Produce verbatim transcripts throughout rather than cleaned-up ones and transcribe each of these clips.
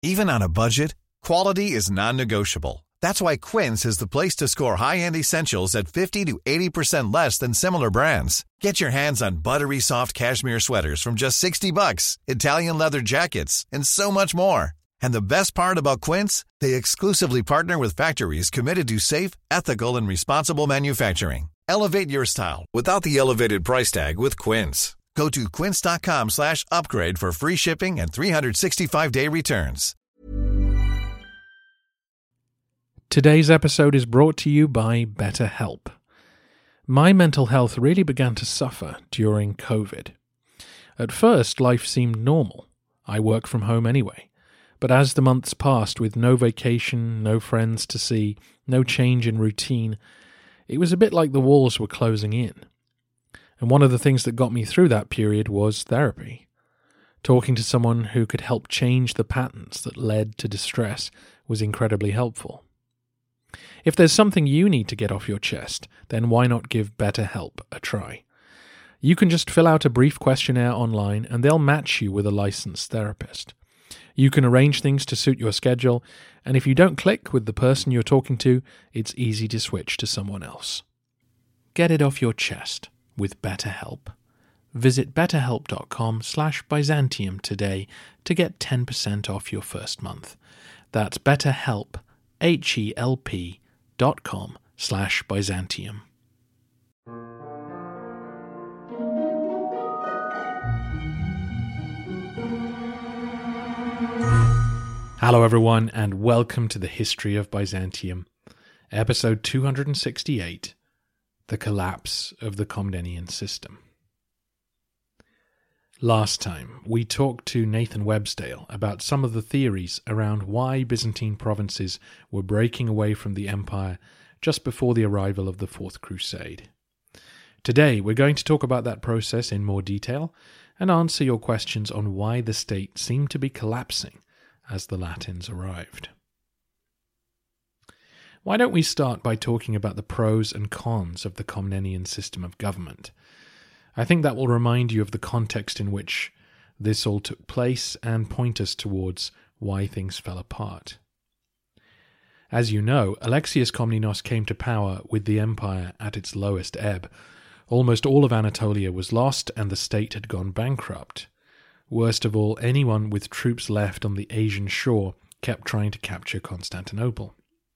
Even on a budget, quality is non-negotiable. That's why Quince is the place to score high-end essentials at fifty to eighty percent less than similar brands. Get your hands on buttery soft cashmere sweaters from just sixty bucks, Italian leather jackets, and so much more. And the best part about Quince, they exclusively partner with factories committed to safe, ethical, and responsible manufacturing. Elevate your style without the elevated price tag with Quince. Go to quince.com slash upgrade for free shipping and three sixty-five day returns. Today's episode is brought to you by BetterHelp. My mental health really began to suffer during COVID. At first, life seemed normal. I work from home anyway. But as the months passed with no vacation, no friends to see, no change in routine, it was a bit like the walls were closing in. And one of the things that got me through that period was therapy. Talking to someone who could help change the patterns that led to distress was incredibly helpful. If there's something you need to get off your chest, then why not give BetterHelp a try? You can just fill out a brief questionnaire online and they'll match you with a licensed therapist. You can arrange things to suit your schedule, and if you don't click with the person you're talking to, it's easy to switch to someone else. Get it off your chest with BetterHelp. Visit betterhelp.com slash Byzantium today to get ten percent off your first month. That's BetterHelp, H-E-L-P dot com slash Byzantium. Hello everyone, and welcome to the History of Byzantium, episode two hundred sixty-eight, The Collapse of the Komnenian System. Last time, we talked to Nathan Websdale about some of the theories around why Byzantine provinces were breaking away from the empire just before the arrival of the Fourth Crusade. Today, we're going to talk about that process in more detail and answer your questions on why the state seemed to be collapsing as the Latins arrived. Why don't we start by talking about the pros and cons of the Komnenian system of government? I think that will remind you of the context in which this all took place and point us towards why things fell apart. As you know, Alexius Komnenos came to power with the empire at its lowest ebb. Almost all of Anatolia was lost and the state had gone bankrupt. Worst of all, anyone with troops left on the Asian shore kept trying to capture Constantinople.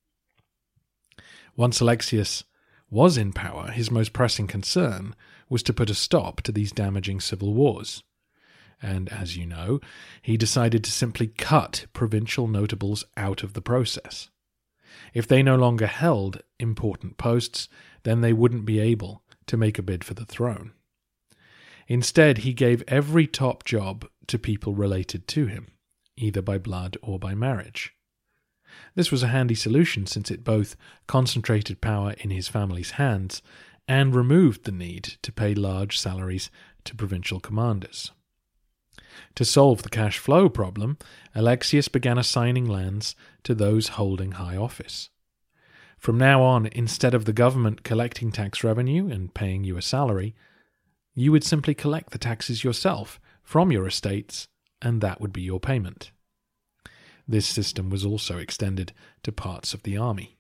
Once Alexius was in power, his most pressing concern was to put a stop to these damaging civil wars. And as you know, he decided to simply cut provincial notables out of the process. If they no longer held important posts, then they wouldn't be able to make a bid for the throne. Instead, he gave every top job to people related to him, either by blood or by marriage. This was a handy solution since it both concentrated power in his family's hands and removed the need to pay large salaries to provincial commanders. To solve the cash flow problem, Alexius began assigning lands to those holding high office. From now on, instead of the government collecting tax revenue and paying you a salary, you would simply collect the taxes yourself from your estates, and that would be your payment. This system was also extended to parts of the army.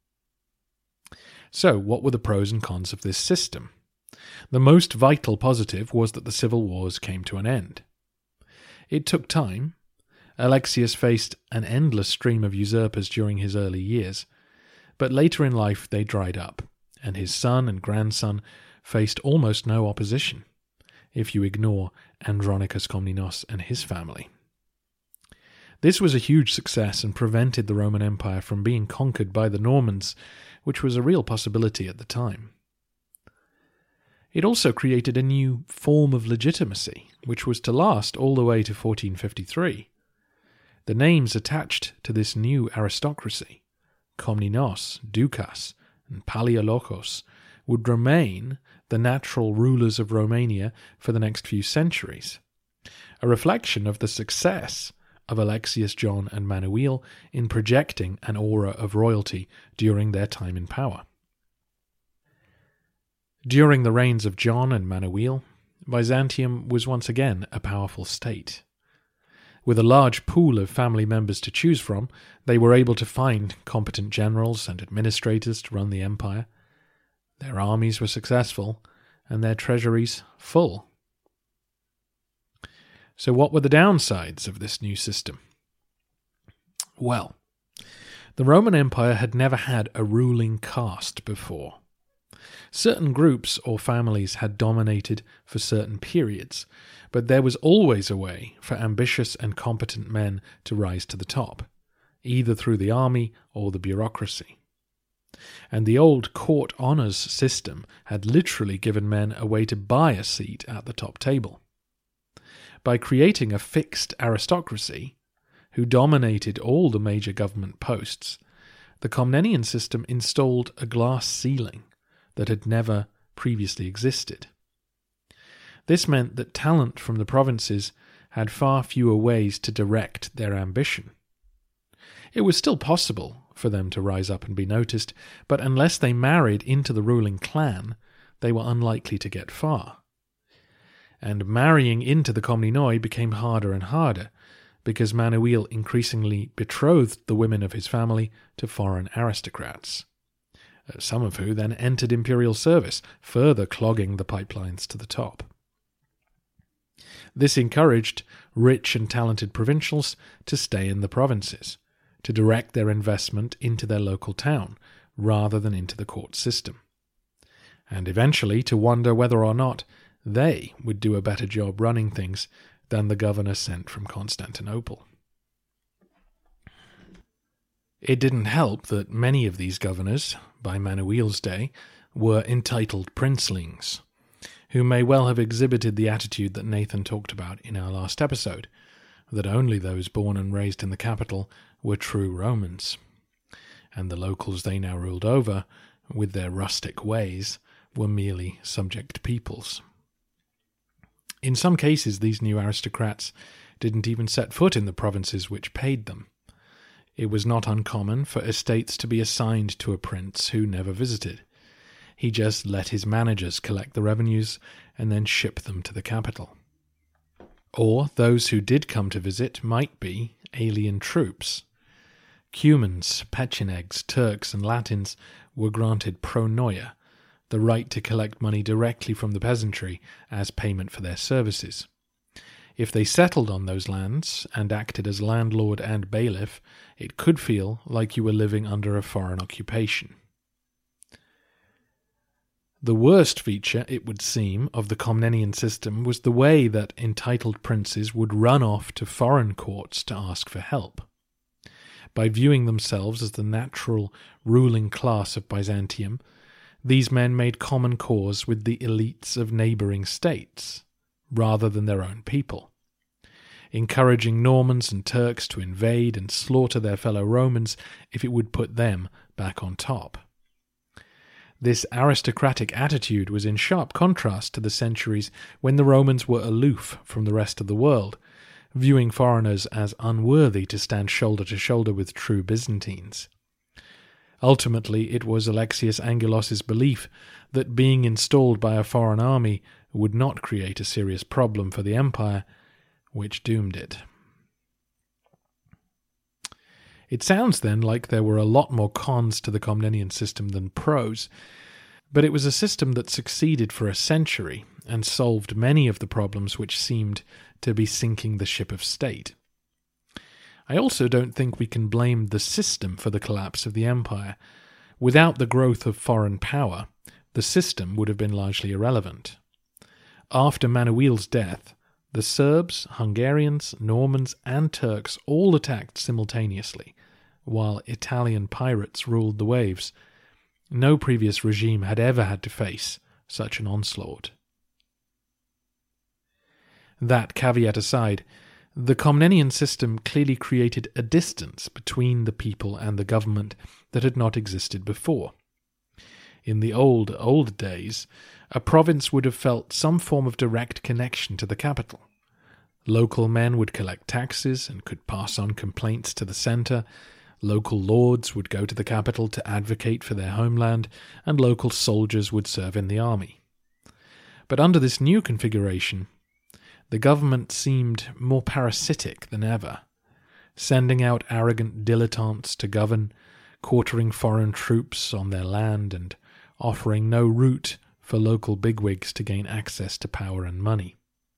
So, what were the pros and cons of this system? The most vital positive was that the civil wars came to an end. It took time. Alexius faced an endless stream of usurpers during his early years, but later in life they dried up, and his son and grandson faced almost no opposition, if you ignore Andronicus Komnenos and his family. This was a huge success and prevented the Roman Empire from being conquered by the Normans, which was a real possibility at the time. It also created a new form of legitimacy, which was to last all the way to fourteen fifty-three. The names attached to this new aristocracy, Komnenos, Dukas, and Palaiologos, would remain the natural rulers of Romania for the next few centuries, a reflection of the success of Alexius, John, and Manuel in projecting an aura of royalty during their time in power. During the reigns of John and Manuel, Byzantium was once again a powerful state. With a large pool of family members to choose from, they were able to find competent generals and administrators to run the empire. Their armies were successful, and their treasuries full. So what were the downsides of this new system? Well, the Roman Empire had never had a ruling caste before. Certain groups or families had dominated for certain periods, but there was always a way for ambitious and competent men to rise to the top, either through the army or the bureaucracy. And the old court honours system had literally given men a way to buy a seat at the top table. By creating a fixed aristocracy, who dominated all the major government posts, the Komnenian system installed a glass ceiling that had never previously existed. This meant that talent from the provinces had far fewer ways to direct their ambition. It was still possible for them to rise up and be noticed, but unless they married into the ruling clan, they were unlikely to get far. And marrying into the Komnenoi became harder and harder, because Manuel increasingly betrothed the women of his family to foreign aristocrats, some of who then entered imperial service, further clogging the pipelines to the top. This encouraged rich and talented provincials to stay in the provinces, to direct their investment into their local town, rather than into the court system, and eventually to wonder whether or not they would do a better job running things than the governor sent from Constantinople. It didn't help that many of these governors, by Manuel's day, were entitled princelings, who may well have exhibited the attitude that Nathan talked about in our last episode, that only those born and raised in the capital were true Romans, and the locals they now ruled over, with their rustic ways, were merely subject peoples. In some cases, these new aristocrats didn't even set foot in the provinces which paid them. It was not uncommon for estates to be assigned to a prince who never visited. He just let his managers collect the revenues and then ship them to the capital. Or those who did come to visit might be alien troops. Cumans, Pechenegs, Turks and Latins were granted pronoia, the right to collect money directly from the peasantry as payment for their services. If they settled on those lands and acted as landlord and bailiff, it could feel like you were living under a foreign occupation. The worst feature, it would seem, of the Komnenian system was the way that entitled princes would run off to foreign courts to ask for help. By viewing themselves as the natural ruling class of Byzantium, these men made common cause with the elites of neighbouring states, rather than their own people, encouraging Normans and Turks to invade and slaughter their fellow Romans if it would put them back on top. This aristocratic attitude was in sharp contrast to the centuries when the Romans were aloof from the rest of the world, viewing foreigners as unworthy to stand shoulder to shoulder with true Byzantines. Ultimately, it was Alexius Angelos's belief that being installed by a foreign army would not create a serious problem for the empire, which doomed it. It sounds then like there were a lot more cons to the Komnenian system than pros, but it was a system that succeeded for a century and solved many of the problems which seemed to be sinking the ship of state. I also don't think we can blame the system for the collapse of the empire. Without the growth of foreign power, the system would have been largely irrelevant. After Manuel's death, the Serbs, Hungarians, Normans, and Turks all attacked simultaneously, while Italian pirates ruled the waves. No previous regime had ever had to face such an onslaught. That caveat aside, the Komnenian system clearly created a distance between the people and the government that had not existed before. In the old, old days, a province would have felt some form of direct connection to the capital. Local men would collect taxes and could pass on complaints to the centre. Local lords would go to the capital to advocate for their homeland, and local soldiers would serve in the army. But under this new configuration, the government seemed more parasitic than ever, sending out arrogant dilettantes to govern, quartering foreign troops on their land, and offering no route for local bigwigs to gain access to power and money.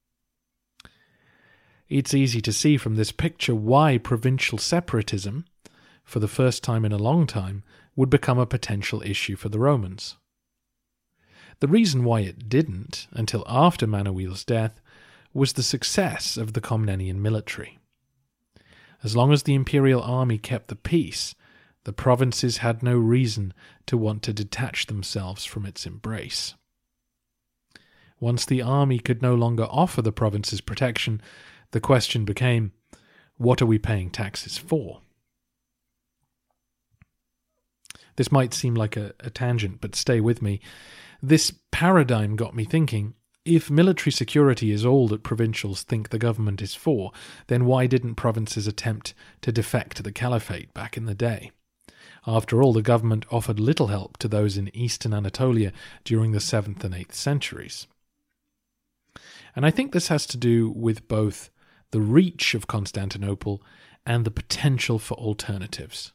It's easy to see from this picture why provincial separatism, for the first time in a long time, would become a potential issue for the Romans. The reason why it didn't, until after Manuel's death, was the success of the Komnenian military. As long as the imperial army kept the peace, the provinces had no reason to want to detach themselves from its embrace. Once the army could no longer offer the provinces protection, the question became, what are we paying taxes for? This might seem like a, a tangent, but stay with me. This paradigm got me thinking, if military security is all that provincials think the government is for, then why didn't provinces attempt to defect the caliphate back in the day? After all, the government offered little help to those in eastern Anatolia during the seventh and eighth centuries. And I think this has to do with both the reach of Constantinople and the potential for alternatives.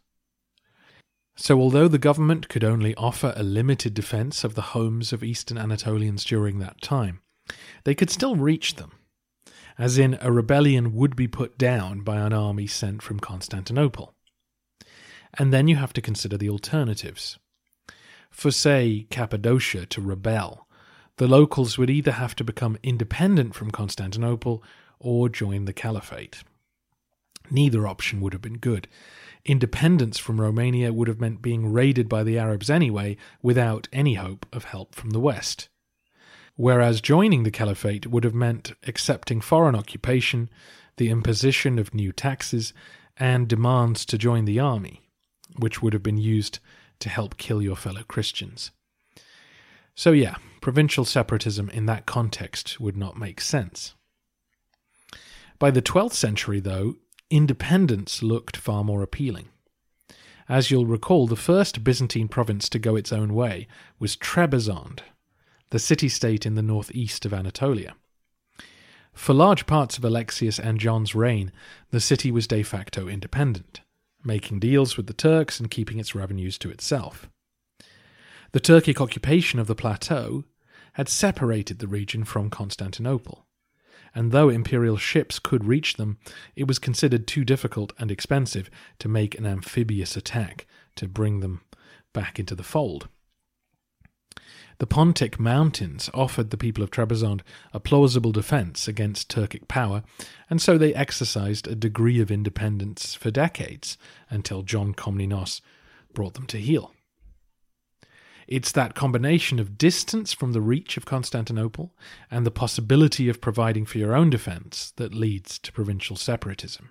So although the government could only offer a limited defence of the homes of Eastern Anatolians during that time, they could still reach them, as in a rebellion would be put down by an army sent from Constantinople. And then you have to consider the alternatives. For, say, Cappadocia to rebel, the locals would either have to become independent from Constantinople or join the caliphate. Neither option would have been good. Independence from Romania would have meant being raided by the Arabs anyway, without any hope of help from the West. Whereas joining the caliphate would have meant accepting foreign occupation, the imposition of new taxes, and demands to join the army, which would have been used to help kill your fellow Christians. So yeah, provincial separatism in that context would not make sense. By the twelfth century, though, independence looked far more appealing. As you'll recall, the first Byzantine province to go its own way was Trebizond, the city-state in the northeast of Anatolia. For large parts of Alexius and John's reign, the city was de facto independent, making deals with the Turks and keeping its revenues to itself. The Turkic occupation of the plateau had separated the region from Constantinople, and though imperial ships could reach them, it was considered too difficult and expensive to make an amphibious attack to bring them back into the fold. The Pontic Mountains offered the people of Trebizond a plausible defence against Turkic power, and so they exercised a degree of independence for decades, until John Komnenos brought them to heel. It's that combination of distance from the reach of Constantinople and the possibility of providing for your own defence that leads to provincial separatism.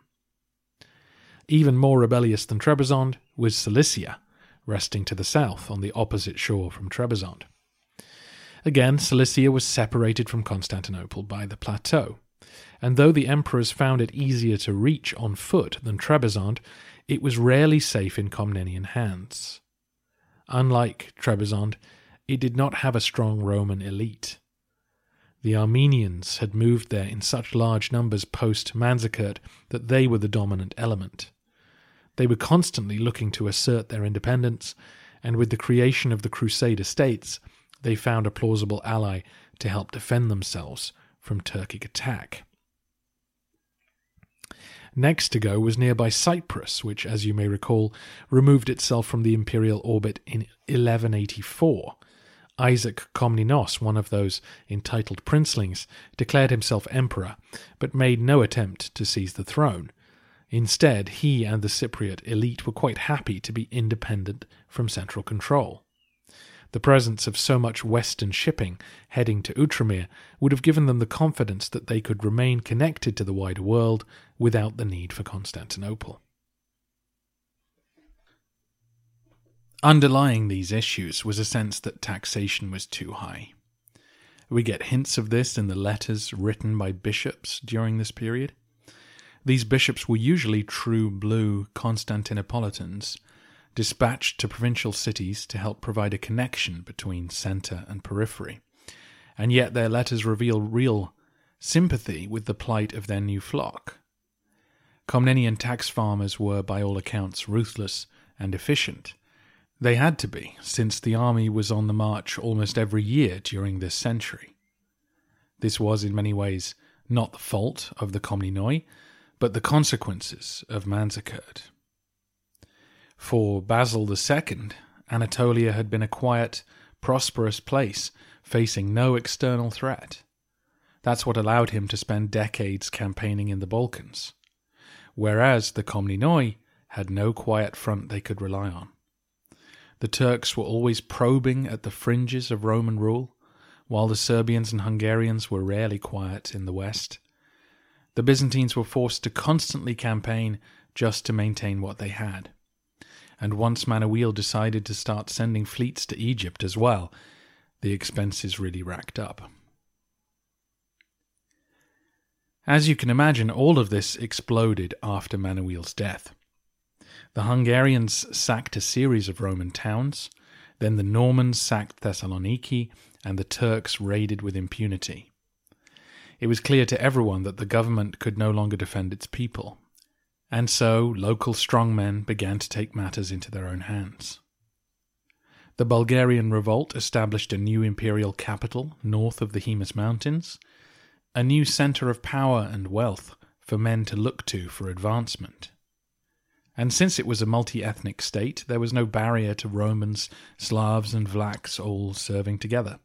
Even more rebellious than Trebizond was Cilicia, resting to the south on the opposite shore from Trebizond. Again, Cilicia was separated from Constantinople by the plateau, and though the emperors found it easier to reach on foot than Trebizond, it was rarely safe in Komnenian hands. Unlike Trebizond, it did not have a strong Roman elite. The Armenians had moved there in such large numbers post-Manzikert that they were the dominant element. They were constantly looking to assert their independence, and with the creation of the Crusader states, they found a plausible ally to help defend themselves from Turkic attack. Next to go was nearby Cyprus, which, as you may recall, removed itself from the imperial orbit in eleven eighty-four. Isaac Komnenos, one of those entitled princelings, declared himself emperor, but made no attempt to seize the throne. Instead, he and the Cypriot elite were quite happy to be independent from central control. The presence of so much western shipping heading to Outremer would have given them the confidence that they could remain connected to the wider world without the need for Constantinople. Underlying these issues was a sense that taxation was too high. We get hints of this in the letters written by bishops during this period. These bishops were usually true blue Constantinopolitans, dispatched to provincial cities to help provide a connection between centre and periphery, and yet their letters reveal real sympathy with the plight of their new flock. Komnenian tax farmers were, by all accounts, ruthless and efficient. They had to be, since the army was on the march almost every year during this century. This was, in many ways, not the fault of the Komnenoi, but the consequences of Manzikert. For Basil the Second, Anatolia had been a quiet, prosperous place, facing no external threat. That's what allowed him to spend decades campaigning in the Balkans, whereas the Komnenoi had no quiet front they could rely on. The Turks were always probing at the fringes of Roman rule, while the Serbians and Hungarians were rarely quiet in the west. The Byzantines were forced to constantly campaign just to maintain what they had. And once Manuel decided to start sending fleets to Egypt as well, the expenses really racked up. As you can imagine, all of this exploded after Manuel's death. The Hungarians sacked a series of Roman towns, then the Normans sacked Thessaloniki, and the Turks raided with impunity. It was clear to everyone that the government could no longer defend its people, and so local strongmen began to take matters into their own hands. The Bulgarian revolt established a new imperial capital north of the Haemus Mountains, a new centre of power and wealth for men to look to for advancement. And since it was a multi-ethnic state, there was no barrier to Romans, Slavs and Vlachs all serving together.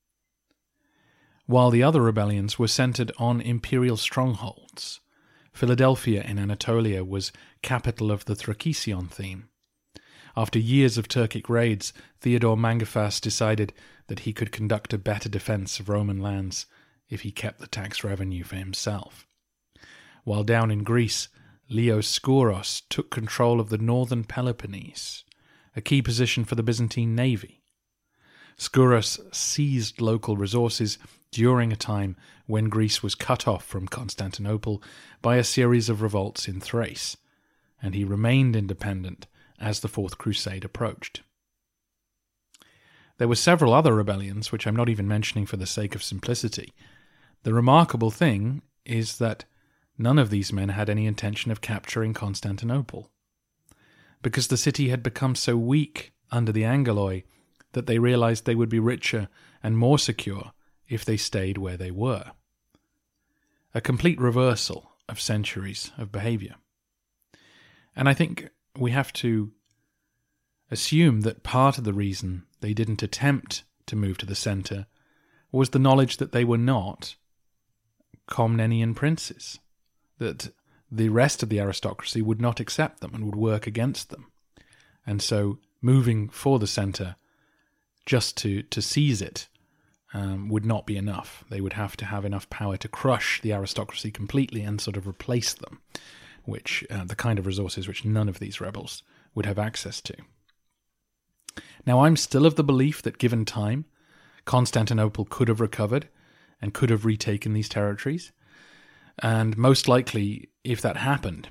While the other rebellions were centred on imperial strongholds, Philadelphia in Anatolia was capital of the Thrakision theme. After years of Turkic raids, Theodore Mangaphas decided that he could conduct a better defence of Roman lands if he kept the tax revenue for himself. While down in Greece, Leo Skouros took control of the northern Peloponnese, a key position for the Byzantine navy. Skouros seized local resources during a time when Greece was cut off from Constantinople by a series of revolts in Thrace, and he remained independent as the Fourth Crusade approached. There were several other rebellions, which I'm not even mentioning for the sake of simplicity. The remarkable thing is that none of these men had any intention of capturing Constantinople, because the city had become so weak under the Angeloi that they realized they would be richer and more secure if they stayed where they were. A complete reversal of centuries of behavior. And I think we have to assume that part of the reason they didn't attempt to move to the center was the knowledge that they were not Komnenian princes, that the rest of the aristocracy would not accept them and would work against them. And so moving for the center just to, to seize it um, would not be enough. They would have to have enough power to crush the aristocracy completely and sort of replace them, which uh, the kind of resources which none of these rebels would have access to. Now, I'm still of the belief that given time, Constantinople could have recovered and could have retaken these territories. And most likely, if that happened,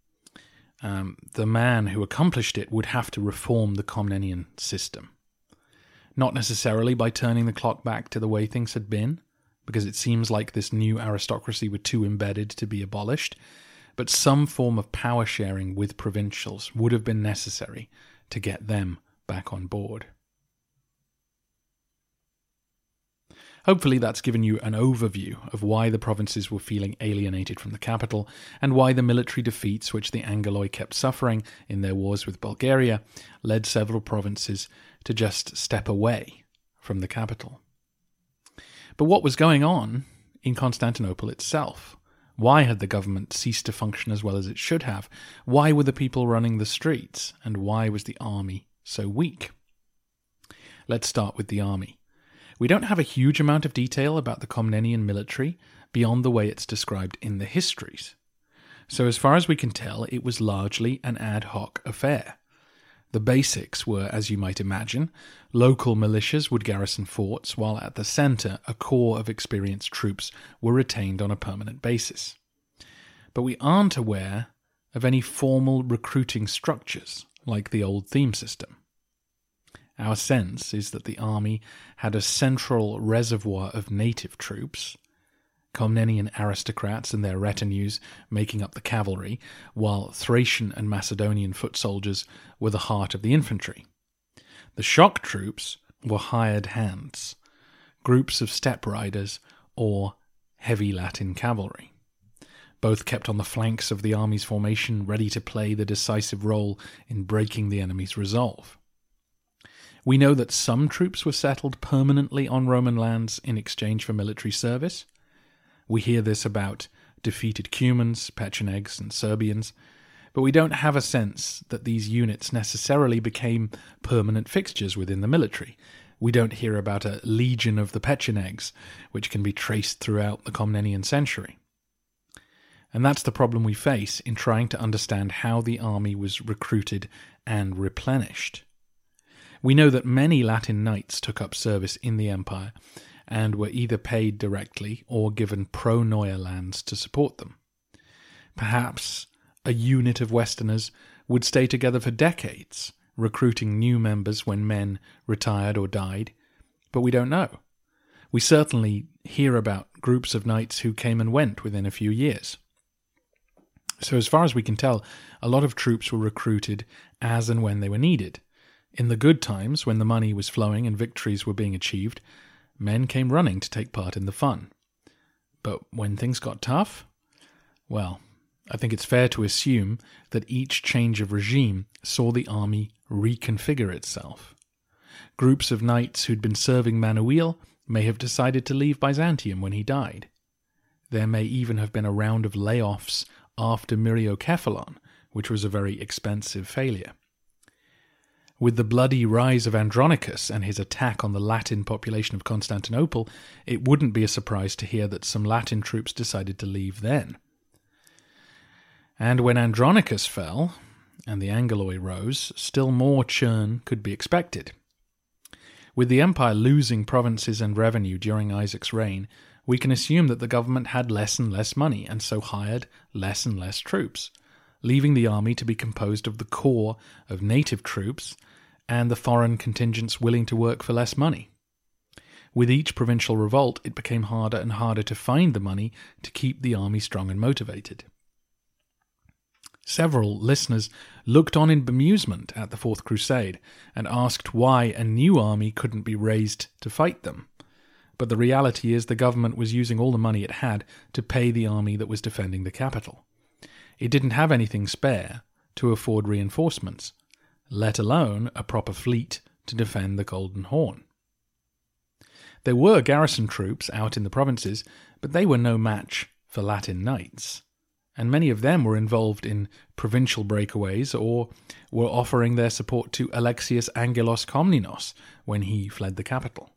um, the man who accomplished it would have to reform the Komnenian system. Not necessarily by turning the clock back to the way things had been, because it seems like this new aristocracy were too embedded to be abolished, but some form of power sharing with provincials would have been necessary to get them back on board. Hopefully that's given you an overview of why the provinces were feeling alienated from the capital, and why the military defeats which the Angeloi kept suffering in their wars with Bulgaria led several provinces to just step away from the capital. But what was going on in Constantinople itself? Why had the government ceased to function as well as it should have? Why were the people running the streets? And why was the army so weak? Let's start with the army. We don't have a huge amount of detail about the Komnenian military beyond the way it's described in the histories. So as far as we can tell, it was largely an ad hoc affair. The basics were, as you might imagine, local militias would garrison forts, while at the centre a core of experienced troops were retained on a permanent basis. But we aren't aware of any formal recruiting structures like the old theme system. Our sense is that the army had a central reservoir of native troops, Komnenian aristocrats and their retinues making up the cavalry, while Thracian and Macedonian foot soldiers were the heart of the infantry. The shock troops were hired hands, groups of steppe riders or heavy Latin cavalry. Both kept on the flanks of the army's formation, ready to play the decisive role in breaking the enemy's resolve. We know that some troops were settled permanently on Roman lands in exchange for military service. We hear this about defeated Cumans, Pechenegs, and Serbians, but we don't have a sense that these units necessarily became permanent fixtures within the military. We don't hear about a legion of the Pechenegs, which can be traced throughout the Komnenian century. And that's the problem we face in trying to understand how the army was recruited and replenished. We know that many Latin knights took up service in the empire and were either paid directly or given pro-Neua lands to support them. Perhaps a unit of Westerners would stay together for decades, recruiting new members when men retired or died, but we don't know. We certainly hear about groups of knights who came and went within a few years. So as far as we can tell, a lot of troops were recruited as and when they were needed. In the good times, when the money was flowing and victories were being achieved, men came running to take part in the fun. But when things got tough, well, I think it's fair to assume that each change of regime saw the army reconfigure itself. Groups of knights who'd been serving Manuel may have decided to leave Byzantium when he died. There may even have been a round of layoffs after Myriokephalon, which was a very expensive failure. With the bloody rise of Andronicus and his attack on the Latin population of Constantinople, it wouldn't be a surprise to hear that some Latin troops decided to leave then. And when Andronicus fell, and the Angeloi rose, still more churn could be expected. With the empire losing provinces and revenue during Isaac's reign, we can assume that the government had less and less money, and so hired less and less troops, leaving the army to be composed of the core of native troops and the foreign contingents willing to work for less money. With each provincial revolt, it became harder and harder to find the money to keep the army strong and motivated. Several listeners looked on in bemusement at the Fourth Crusade and asked why a new army couldn't be raised to fight them. But the reality is the government was using all the money it had to pay the army that was defending the capital. It didn't have anything spare to afford reinforcements, let alone a proper fleet to defend the Golden Horn. There were garrison troops out in the provinces, but they were no match for Latin knights, and many of them were involved in provincial breakaways or were offering their support to Alexius Angelos Komnenos when he fled the capital.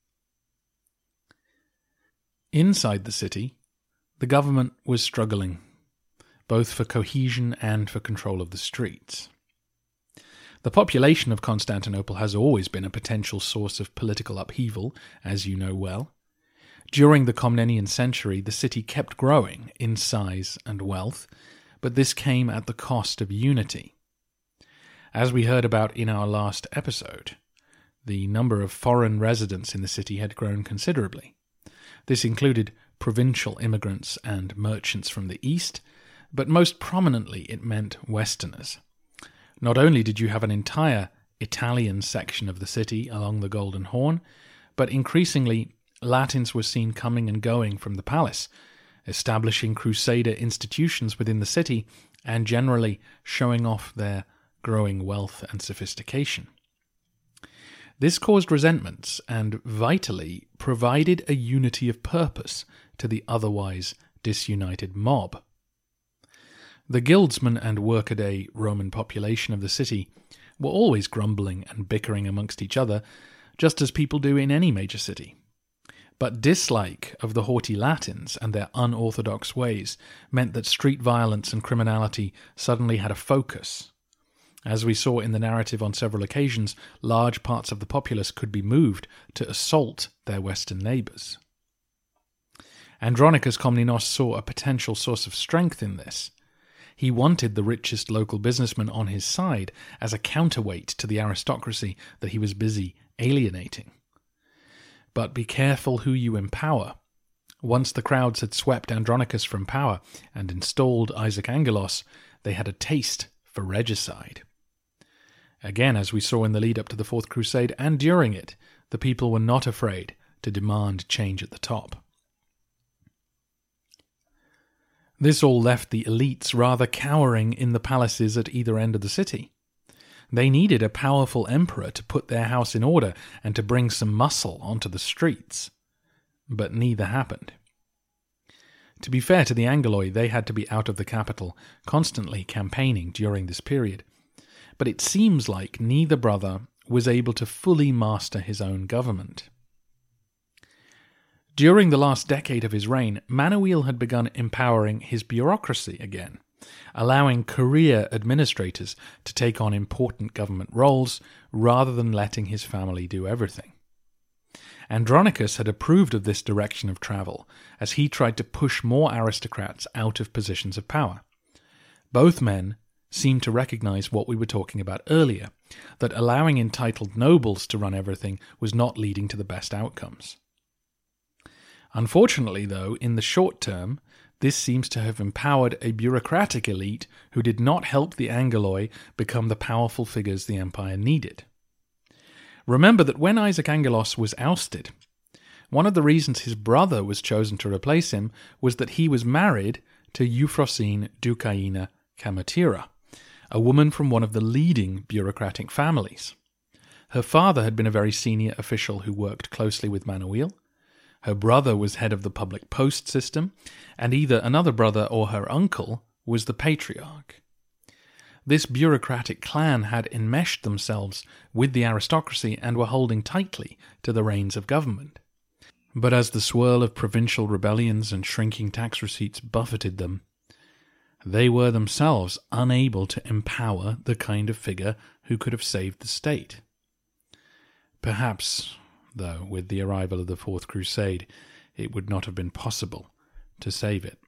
Inside the city, the government was struggling, both for cohesion and for control of the streets. The population of Constantinople has always been a potential source of political upheaval, as you know well. During the Komnenian century, the city kept growing in size and wealth, but this came at the cost of unity. As we heard about in our last episode, the number of foreign residents in the city had grown considerably. This included provincial immigrants and merchants from the east, but most prominently it meant Westerners. Not only did you have an entire Italian section of the city along the Golden Horn, but increasingly Latins were seen coming and going from the palace, establishing crusader institutions within the city and generally showing off their growing wealth and sophistication. This caused resentments and, vitally, provided a unity of purpose to the otherwise disunited mob. The guildsmen and workaday Roman population of the city were always grumbling and bickering amongst each other, just as people do in any major city. But dislike of the haughty Latins and their unorthodox ways meant that street violence and criminality suddenly had a focus. As we saw in the narrative on several occasions, large parts of the populace could be moved to assault their Western neighbours. Andronicus Komnenos saw a potential source of strength in this. He wanted the richest local businessmen on his side as a counterweight to the aristocracy that he was busy alienating. But be careful who you empower Once the crowds had swept Andronicus from power and installed Isaac Angelos, they had a taste for regicide. Again, as we saw in the lead up to the Fourth Crusade and during it, the people were not afraid to demand change at the top. This all left the elites rather cowering in the palaces at either end of the city. They needed a powerful emperor to put their house in order and to bring some muscle onto the streets. But neither happened. To be fair to the Angeli, they had to be out of the capital, constantly campaigning during this period. But it seems like neither brother was able to fully master his own government. During the last decade of his reign, Manuel had begun empowering his bureaucracy again, allowing career administrators to take on important government roles rather than letting his family do everything. Andronicus had approved of this direction of travel, as he tried to push more aristocrats out of positions of power. Both men seemed to recognize what we were talking about earlier, that allowing entitled nobles to run everything was not leading to the best outcomes. Unfortunately, though, in the short term, this seems to have empowered a bureaucratic elite who did not help the Angeli become the powerful figures the empire needed. Remember that when Isaac Angelos was ousted, one of the reasons his brother was chosen to replace him was that he was married to Euphrosyne Doukaina Kamatira, a woman from one of the leading bureaucratic families. Her father had been a very senior official who worked closely with Manuel. Her brother was head of the public post system, and either another brother or her uncle was the patriarch. This bureaucratic clan had enmeshed themselves with the aristocracy and were holding tightly to the reins of government. But as the swirl of provincial rebellions and shrinking tax receipts buffeted them, they were themselves unable to empower the kind of figure who could have saved the state. Perhaps, though, with the arrival of the Fourth Crusade, it would not have been possible to save it.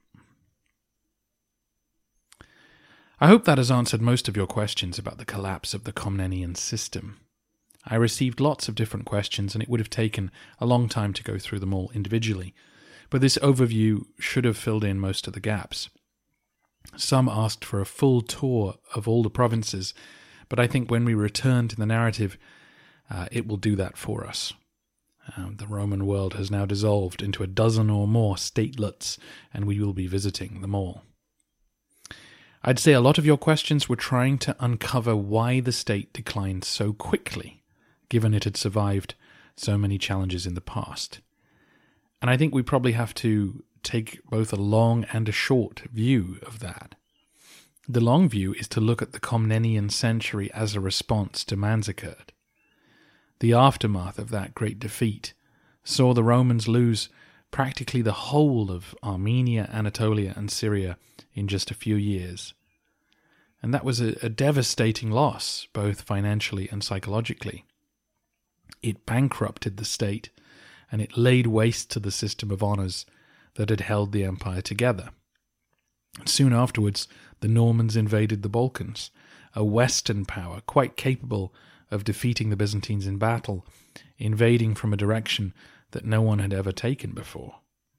I hope that has answered most of your questions about the collapse of the Komnenian system. I received lots of different questions, and it would have taken a long time to go through them all individually, but this overview should have filled in most of the gaps. Some asked for a full tour of all the provinces, but I think when we return to the narrative, uh, it will do that for us. Um, the Roman world has now dissolved into a dozen or more statelets, and we will be visiting them all. I'd say a lot of your questions were trying to uncover why the state declined so quickly, given it had survived so many challenges in the past. And I think we probably have to take both a long and a short view of that. The long view is to look at the Komnenian century as a response to Manzikert. The aftermath of that great defeat saw the Romans lose practically the whole of Armenia, Anatolia, and Syria in just a few years. And that was a, a devastating loss, both financially and psychologically. It bankrupted the state, and it laid waste to the system of honours that had held the empire together. Soon afterwards, the Normans invaded the Balkans, a Western power quite capable of defeating the Byzantines in battle, invading from a direction that no one had ever taken before.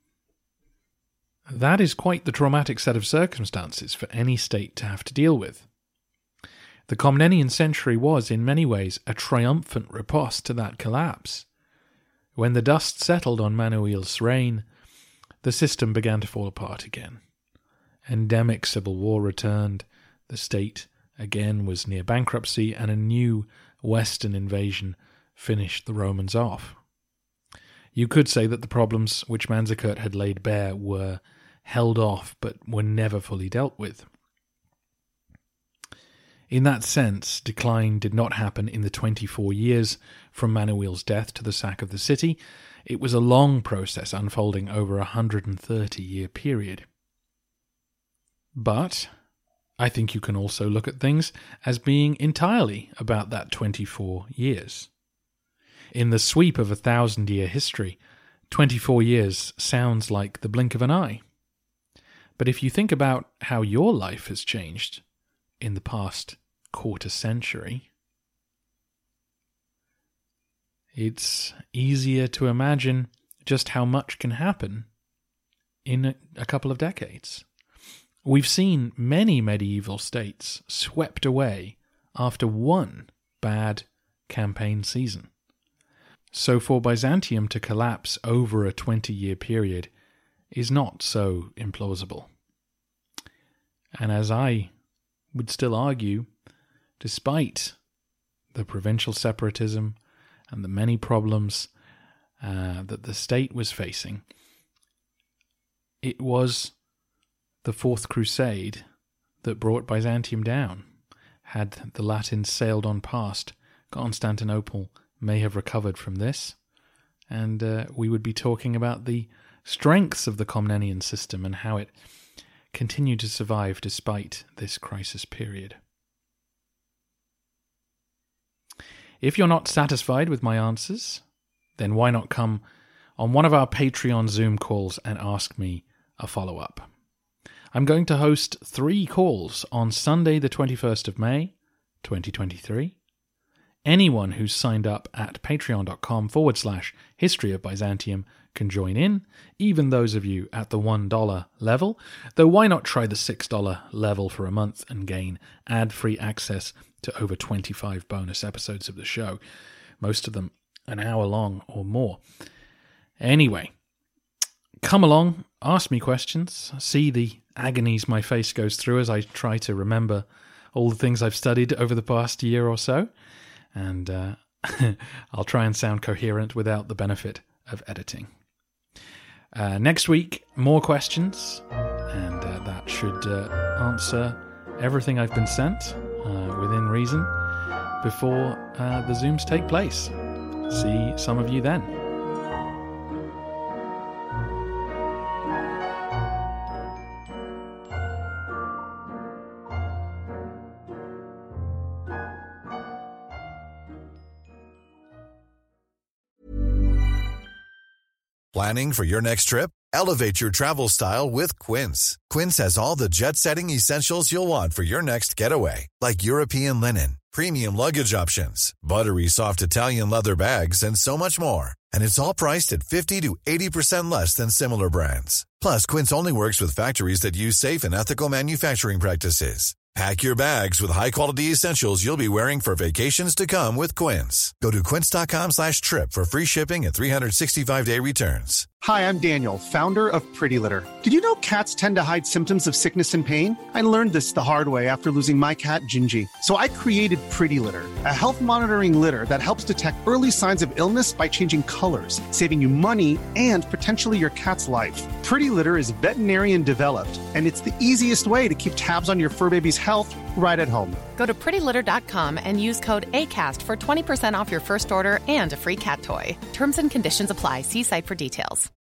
That is quite the traumatic set of circumstances for any state to have to deal with. The Komnenian century was, in many ways, a triumphant riposte to that collapse. When the dust settled on Manuel's reign, the system began to fall apart again. Endemic civil war returned, the state again was near bankruptcy, and a new Western invasion finished the Romans off. You could say that the problems which Manzikert had laid bare were held off but were never fully dealt with. In that sense, decline did not happen in the twenty-four years from Manuel's death to the sack of the city. It was a long process unfolding over a one hundred thirty year period. But I think you can also look at things as being entirely about that twenty-four years. In the sweep of a thousand-year history, twenty-four years sounds like the blink of an eye. But if you think about how your life has changed in the past quarter century, it's easier to imagine just how much can happen in a couple of decades. We've seen many medieval states swept away after one bad campaign season. So for Byzantium to collapse over a twenty-year period is not so implausible. And as I would still argue, despite the provincial separatism and the many problems uh, that the state was facing, it was the Fourth Crusade that brought Byzantium down. Had the Latins sailed on past, Constantinople may have recovered from this, and uh, we would be talking about the strengths of the Komnenian system and how it continued to survive despite this crisis period. If you're not satisfied with my answers, then why not come on one of our Patreon Zoom calls and ask me a follow-up? I'm going to host three calls on Sunday the twenty-first of May, twenty twenty-three. Anyone who's signed up at patreon.com forward slash history of Byzantium can join in, even those of you at the one dollar level, though why not try the six dollar level for a month and gain ad-free access to over twenty-five bonus episodes of the show, most of them an hour long or more. Anyway, come along, ask me questions, see the agonies my face goes through as I try to remember all the things I've studied over the past year or so, and uh, I'll try and sound coherent without the benefit of editing. Uh, next week, more questions, and uh, that should uh, answer everything I've been sent uh, within reason before uh, the Zooms take place. See some of you then. Planning for your next trip? Elevate your travel style with Quince. Quince has all the jet-setting essentials you'll want for your next getaway, like European linen, premium luggage options, buttery soft Italian leather bags, and so much more. And it's all priced at fifty to eighty percent less than similar brands. Plus, Quince only works with factories that use safe and ethical manufacturing practices. Pack your bags with high-quality essentials you'll be wearing for vacations to come with Quince. Go to quince.com slash trip for free shipping and three sixty-five day returns. Hi, I'm Daniel, founder of Pretty Litter. Did you know cats tend to hide symptoms of sickness and pain? I learned this the hard way after losing my cat, Gingy. So I created Pretty Litter, a health monitoring litter that helps detect early signs of illness by changing colors, saving you money and potentially your cat's life. Pretty Litter is veterinarian developed, and it's the easiest way to keep tabs on your fur baby's health right at home. Go to pretty litter dot com and use code ACAST for twenty percent off your first order and a free cat toy. Terms and conditions apply. See site for details.